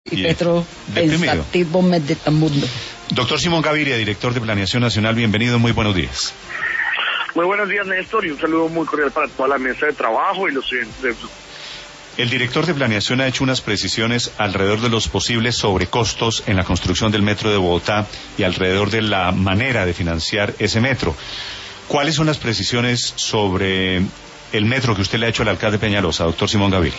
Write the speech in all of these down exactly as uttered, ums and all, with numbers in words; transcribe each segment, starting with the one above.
y Petro pensativo meditamundo. Doctor Simón Gaviria, director de Planeación Nacional, bienvenido, muy buenos días. Muy buenos días, Néstor, y un saludo muy cordial para toda la mesa de trabajo y los oyentes. El director de Planeación ha hecho unas precisiones alrededor de los posibles sobrecostos en la construcción del metro de Bogotá y alrededor de la manera de financiar ese metro. ¿Cuáles son las precisiones sobre el metro que usted le ha hecho al alcalde Peñalosa, doctor Simón Gaviria?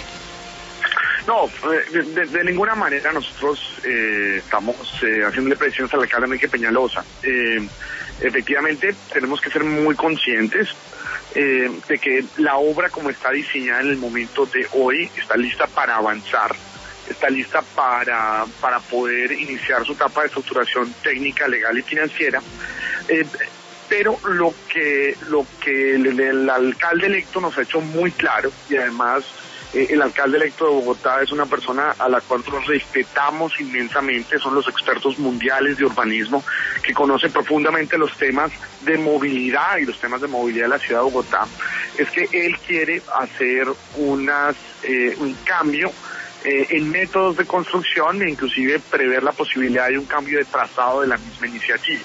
No, de, de, de ninguna manera nosotros eh, estamos eh, haciéndole precisiones al alcalde Enrique Peñalosa. Eh, efectivamente, tenemos que ser muy conscientes eh, de que la obra como está diseñada en el momento de hoy está lista para avanzar, está lista para, para poder iniciar su etapa de estructuración técnica, legal y financiera. Eh, pero lo que, lo que el, el alcalde electo nos ha hecho muy claro, y además el alcalde electo de Bogotá es una persona a la cual nosotros respetamos inmensamente, son los expertos mundiales de urbanismo que conocen profundamente los temas de movilidad y los temas de movilidad de la ciudad de Bogotá, es que él quiere hacer unas eh, un cambio eh, en métodos de construcción e inclusive prever la posibilidad de un cambio de trazado de la misma iniciativa.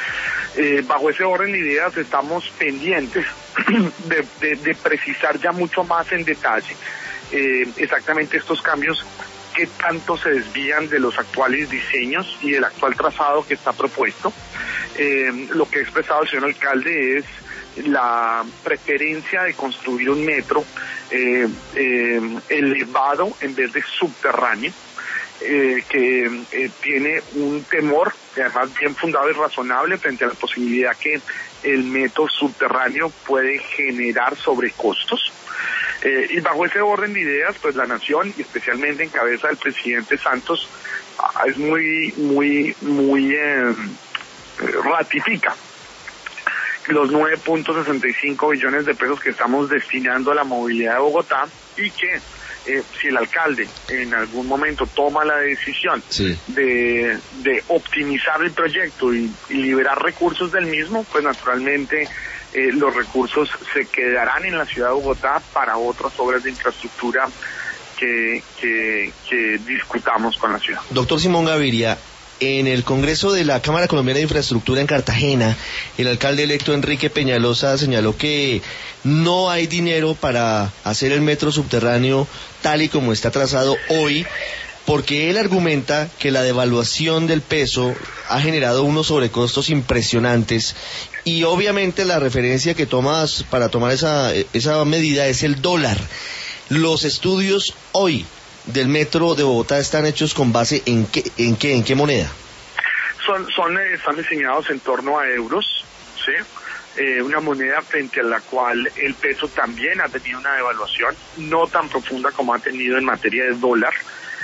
Eh, bajo ese orden de ideas estamos pendientes de, de, de precisar ya mucho más en detalle Eh, exactamente estos cambios que tanto se desvían de los actuales diseños y del actual trazado que está propuesto. Eh, lo que ha expresado el señor alcalde es la preferencia de construir un metro eh, eh, elevado en vez de subterráneo, eh, que eh, tiene un temor, además bien fundado y razonable, frente a la posibilidad que el metro subterráneo puede generar sobrecostos. Eh, y bajo ese orden de ideas, pues la nación, y especialmente en cabeza del presidente Santos, ah, es muy, muy, muy eh, ratifica los nueve punto sesenta y cinco billones de pesos que estamos destinando a la movilidad de Bogotá y que eh, si el alcalde en algún momento toma la decisión sí. de, de optimizar el proyecto y, y liberar recursos del mismo, pues naturalmente Eh, los recursos se quedarán en la ciudad de Bogotá para otras obras de infraestructura que, que, que discutamos con la ciudad. Doctor Simón Gaviria, en el Congreso de la Cámara Colombiana de Infraestructura en Cartagena, el alcalde electo Enrique Peñalosa señaló que no hay dinero para hacer el metro subterráneo tal y como está trazado hoy, porque él argumenta que la devaluación del peso ha generado unos sobrecostos impresionantes y obviamente la referencia que tomas para tomar esa, esa medida es el dólar. Los estudios hoy del metro de Bogotá están hechos con base en qué, en qué, en qué moneda. Son, son, están diseñados en torno a euros, ¿sí? Eh, una moneda frente a la cual el peso también ha tenido una devaluación, no tan profunda como ha tenido en materia de dólar.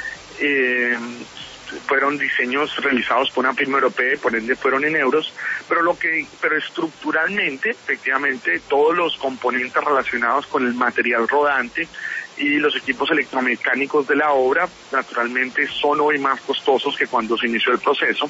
Eh, fueron diseños realizados por una firma europea y por ende fueron en euros, pero lo que, pero estructuralmente, efectivamente, todos los componentes relacionados con el material rodante y los equipos electromecánicos de la obra, naturalmente son hoy más costosos que cuando se inició el proceso,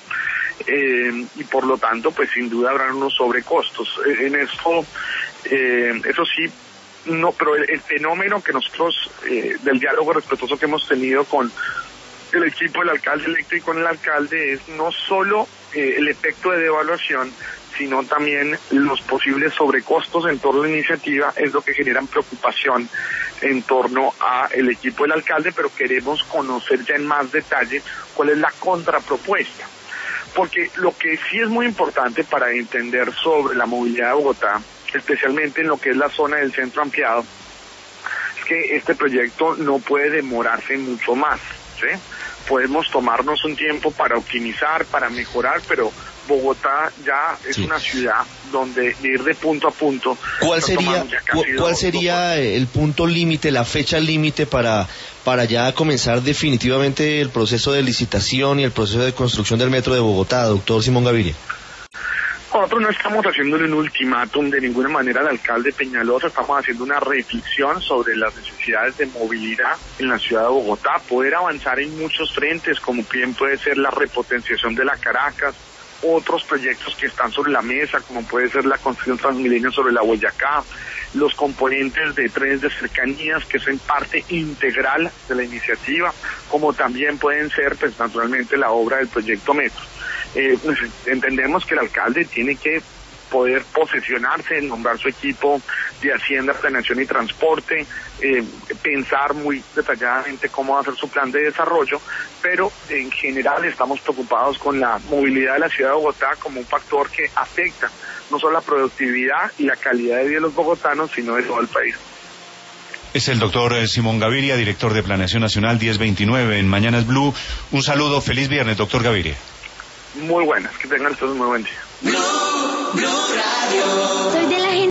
eh, y por lo tanto, pues sin duda habrán unos sobrecostos. Eh, en esto, eh, eso sí, no, pero el, el fenómeno que nosotros, eh, del diálogo respetuoso que hemos tenido con el equipo del alcalde electo y con el alcalde es no solo eh, el efecto de devaluación, sino también los posibles sobrecostos en torno a la iniciativa, es lo que generan preocupación en torno a el equipo del alcalde, pero queremos conocer ya en más detalle cuál es la contrapropuesta. Porque lo que sí es muy importante para entender sobre la movilidad de Bogotá, especialmente en lo que es la zona del centro ampliado, es que este proyecto no puede demorarse mucho más, ¿sí? Podemos tomarnos un tiempo para optimizar, para mejorar, pero Bogotá ya es sí. una ciudad donde ir de punto a punto. ¿Cuál sería, cu ¿cuál dos, sería dos el punto límite, la fecha límite para, para ya comenzar definitivamente el proceso de licitación y el proceso de construcción del metro de Bogotá, doctor Simón Gaviria? Nosotros no estamos haciéndole un ultimátum de ninguna manera al alcalde Peñalosa, estamos haciendo una reflexión sobre las necesidades de movilidad en la ciudad de Bogotá, poder avanzar en muchos frentes, como bien puede ser la repotenciación de la Caracas, otros proyectos que están sobre la mesa, como puede ser la construcción Transmilenio sobre la Boyacá, los componentes de trenes de cercanías, que son parte integral de la iniciativa, como también pueden ser, pues naturalmente, la obra del proyecto Metro. Eh, pues, entendemos que el alcalde tiene que poder posesionarse, nombrar su equipo de Hacienda, Planeación y Transporte, eh, pensar muy detalladamente cómo va a ser su plan de desarrollo, pero en general estamos preocupados con la movilidad de la ciudad de Bogotá como un factor que afecta no solo la productividad y la calidad de vida de los bogotanos, sino de todo el país. Es el doctor Simón Gaviria, director de Planeación Nacional diez veintinueve en Mañanas Blue. Un saludo, feliz viernes, doctor Gaviria. Muy buenas, que tengan ustedes muy buen día. Blue, Blue Radio. Soy de